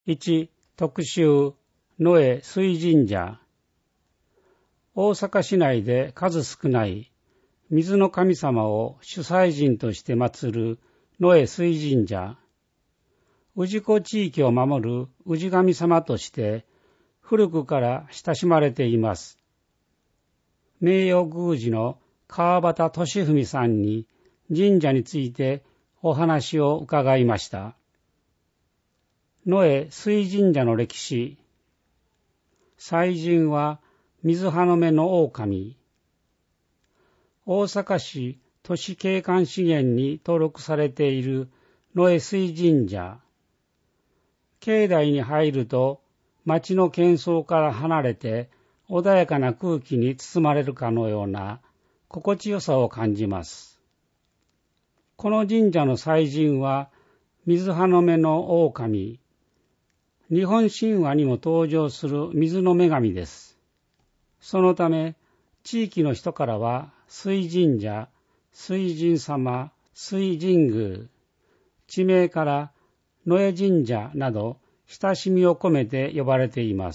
1、特集、野江水神社。大阪市内で数少ない水の神様を主催神として祀る野江水神社。氏子地域を守る氏神様として古くから親しまれています。名誉宮司の川端俊文さんに神社についてお話を伺いました。野江水神社の歴史。祭神は水はの目の狼。大阪市都市景観資源に登録されている野江水神社。境内に入ると街の喧騒から離れて穏やかな空気に包まれるかのような心地よさを感じます。この神社の祭神は水はの目の狼。日本神話にも登場する水の女神です。そのため地域の人からは水神社、水神様、水神宮、地名から野江神社など親しみを込めて呼ばれています。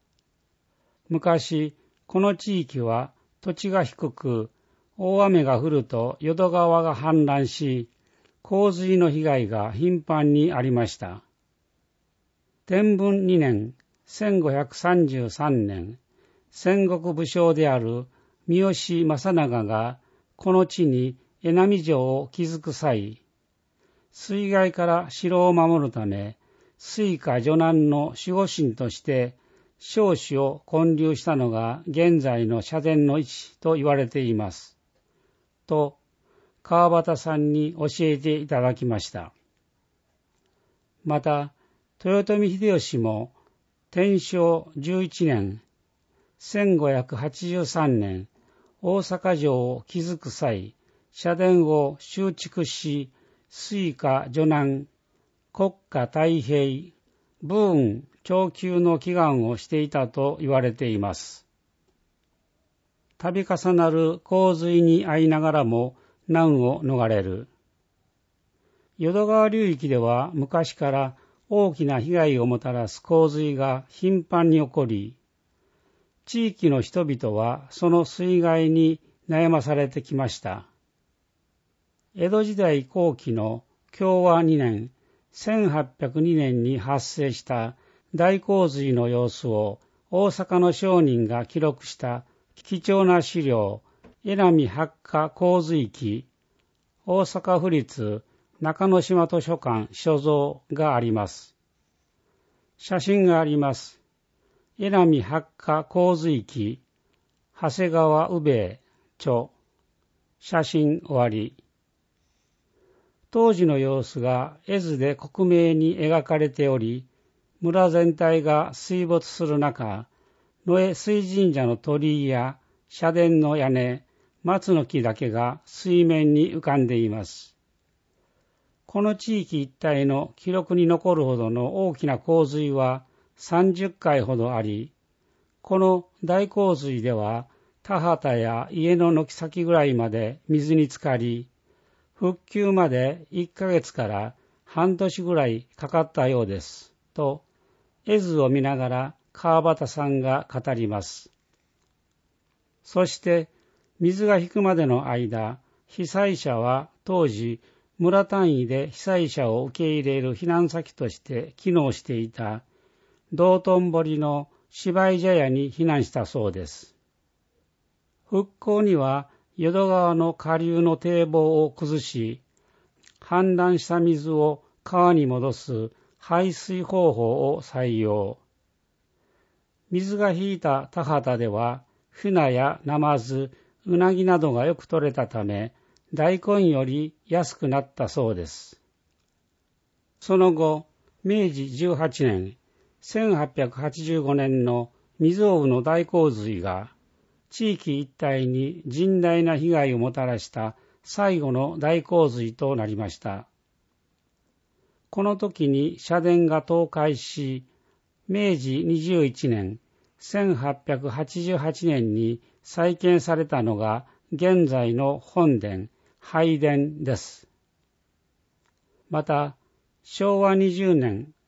昔、この地域は土地が低く、大雨が降ると淀川が氾濫し、洪水の被害が頻繁にありました。天文2年、1533年、戦国武将である三好正長がこの地に江波城を築く際、水害から城を守るため、水火助難の守護神として少子を建立したのが現在の社殿の位置と言われています。と、川端さんに教えていただきました。また、豊臣秀吉も天正11年、1583年、大阪城を築く際、社殿を修築し、水火助難、国家太平、武運長久の祈願をしていたと言われています。度重なる洪水に遭いながらも難を逃れる。淀川流域では昔から大きな被害をもたらす洪水が頻繁に起こり、地域の人々はその水害に悩まされてきました。江戸時代後期の享和2年、1802年に発生した大洪水の様子を大阪の商人が記録した貴重な資料、江波八花洪水記、大阪府立中之島図書館所蔵があります。写真があります。江波八花洪水記、長谷川宇兵衛著。写真終わり。当時の様子が絵図で克明に描かれており、村全体が水没する中、野江水神社の鳥居や社殿の屋根、松の木だけが水面に浮かんでいます。この地域一帯の記録に残るほどの大きな洪水は30回ほどあり、この大洪水では田畑や家の軒先ぐらいまで水に浸かり、復旧まで1ヶ月から半年ぐらいかかったようです。と、絵図を見ながら川端さんが語ります。そして、水が引くまでの間、被災者は当時、村単位で被災者を受け入れる避難先として機能していた道頓堀の芝居茶屋に避難したそうです。復興には淀川の下流の堤防を崩し、氾濫した水を川に戻す排水方法を採用。水が引いた田畑では、船やナマズ、ウナギなどがよく取れたため、大根より安くなったそうです。その後、明治18年、1885年の未曾有の大洪水が、地域一帯に甚大な被害をもたらした最後の大洪水となりました。この時に社殿が倒壊し、明治21年、1888年に再建されたのが現在の本殿、拝殿です。また、昭和20年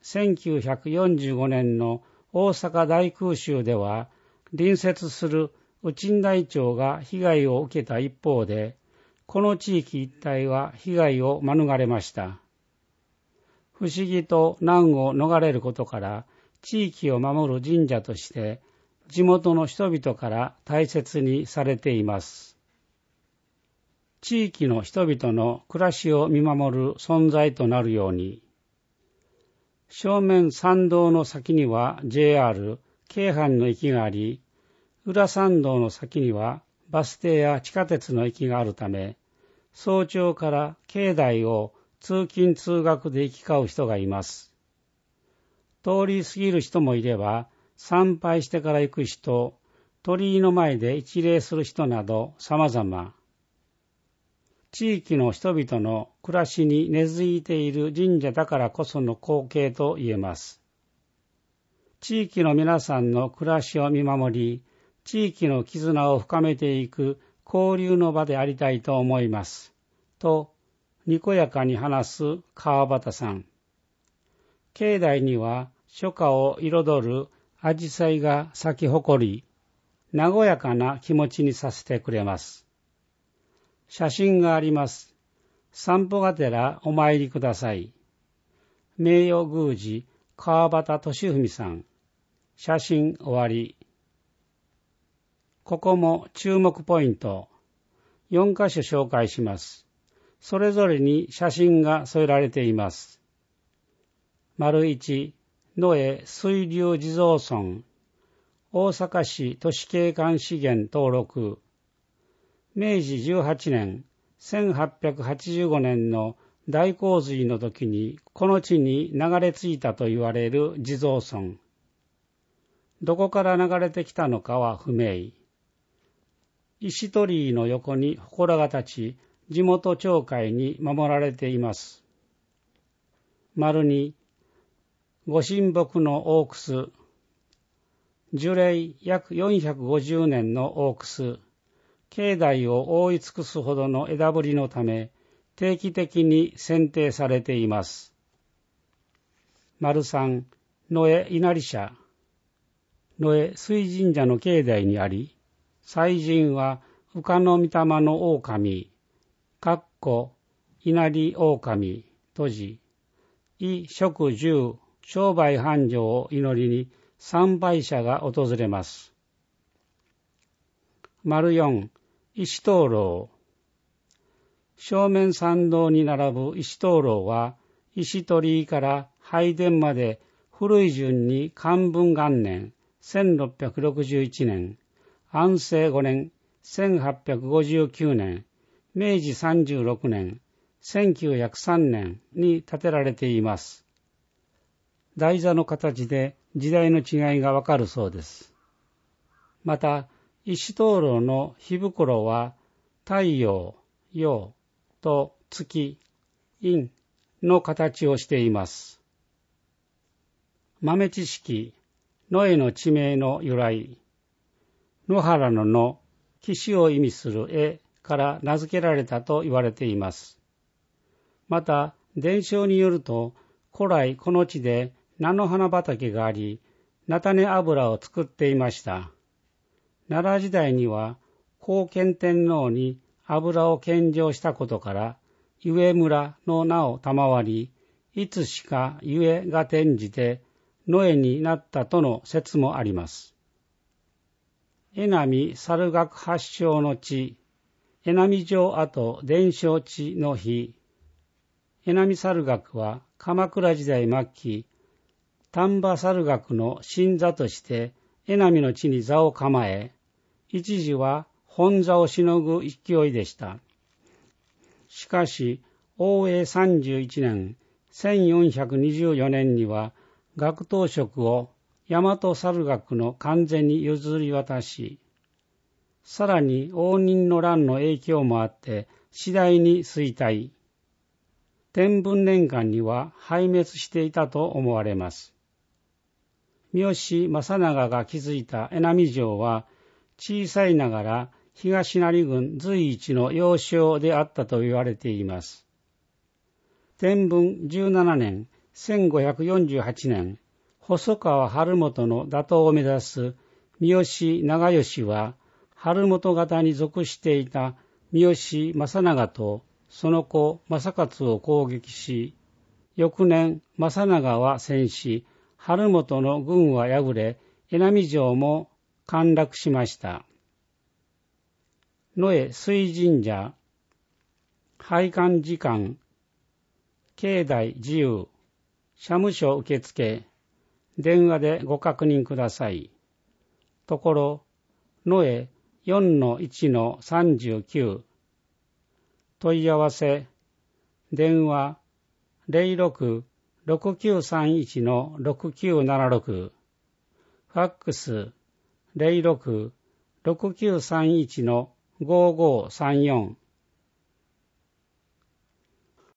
1945年の大阪大空襲では、隣接する宇珍台町が被害を受けた一方で、この地域一帯は被害を免れました。不思議と難を逃れることから、地域を守る神社として、地元の人々から大切にされています。地域の人々の暮らしを見守る存在となるように、正面参道の先には JR 京阪の駅があり、裏参道の先にはバス停や地下鉄の駅があるため、早朝から境内を通勤通学で行き交う人がいます。通り過ぎる人もいれば、参拝してから行く人、鳥居の前で一礼する人など様々。地域の人々の暮らしに根付いている神社だからこその光景と言えます。地域の皆さんの暮らしを見守り、地域の絆を深めていく交流の場でありたいと思います。と、にこやかに話す川端さん。境内には初夏を彩るアジサイが咲き誇り、和やかな気持ちにさせてくれます。写真があります。散歩がてらお参りください。名誉宮司川端俊文さん。写真終わり。ここも注目ポイント。4カ所紹介します。それぞれに写真が添えられています。丸1、野江水流地蔵村。大阪市都市景観資源登録。明治18年、1885年の大洪水の時にこの地に流れ着いたと言われる地蔵村。どこから流れてきたのかは不明。石鳥居の横に祠が立ち、地元町会に守られています。丸2、ご神木の大楠。樹齢約450年の大楠。境内を覆い尽くすほどの枝ぶりのため、定期的に剪定されています。丸3、野江稲荷社。野江水神社の境内にあり、祭神は羽化の御霊の狼、稲荷狼、閉じ、衣食住、商売繁盛を祈りに参拝者が訪れます。丸4、石灯籠。正面参道に並ぶ石灯籠は、石鳥居から拝殿まで古い順に寛文元年1661年、安政5年1859年、明治36年1903年に建てられています。台座の形で時代の違いがわかるそうです。また、石灯籠の火袋は太陽、陽と月、陰の形をしています。豆知識、野江の地名の由来。野原の野、岸を意味する絵から名付けられたと言われています。また、伝承によると、古来この地で菜の花畑があり、菜種油を作っていました。奈良時代には、高賢天皇に油を献上したことから、ゆえ村の名を賜り、いつしかゆえが転じて、野江になったとの説もあります。江波猿楽発祥の地、江波城跡伝承地の日。江波猿楽は鎌倉時代末期、丹波猿楽の新座として江波の地に座を構え、一時は本座をしのぐ勢いでした。しかし、応永31年、1424年には、学頭職を大和猿楽の完全に譲り渡し、さらに応仁の乱の影響もあって次第に衰退。天文年間には壊滅していたと思われます。三好正長が築いた江波城は小さいながら東成郡随一の要衝であったと言われています。天文17年 1548年、細川晴元の打倒を目指す三好長慶は、晴元方に属していた三好正長とその子正勝を攻撃し、翌年正長は戦死、晴元の軍は敗れ、江波城も陥落しました。野江水神社、拝観時間、境内自由、社務所受付、電話でご確認ください。ところ、野江 4-1-39、問い合わせ、電話 06-6931-6976、ファックス 06-6931-5534